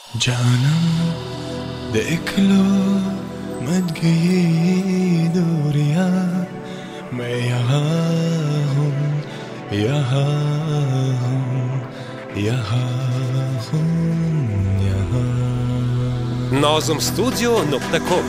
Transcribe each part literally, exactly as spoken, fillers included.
जानम देख लो मत गई दूरियां, मैं यहाँ हूँ यहाँ हूँ यहाँ हूँ यहाँ। Nazım Studio nokta com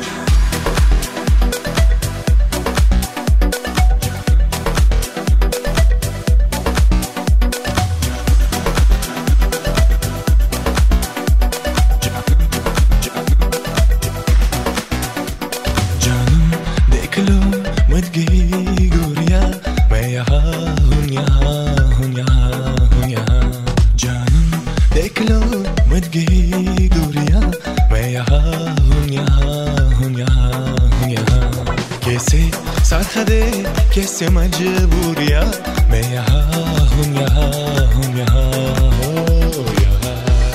मत गई गोरियां, मैं यहाँ हूँ यहाँ हूँ यहाँ हूँ यहाँ। जानम देख लो मत गई गोरियां, मैं यहाँ हूँ यहाँ हूँ यहाँ हूँ यहाँ। कैसे साथ दे कैसे मजबूरियां, मैं यहाँ हूँ यहाँ हूँ यहाँ हो यहाँ।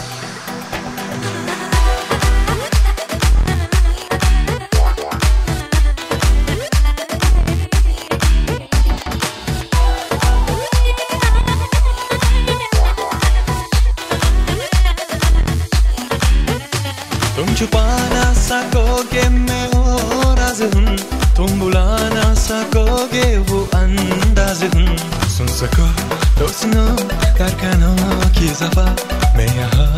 तुम छुपा ना सकोगे मैं वो राज हूँ, तुम बुला ना सकोगे वो अंदाज हूँ। सुन सको तो सुनो कारखानों की ज़फ़ा, मैं यहाँ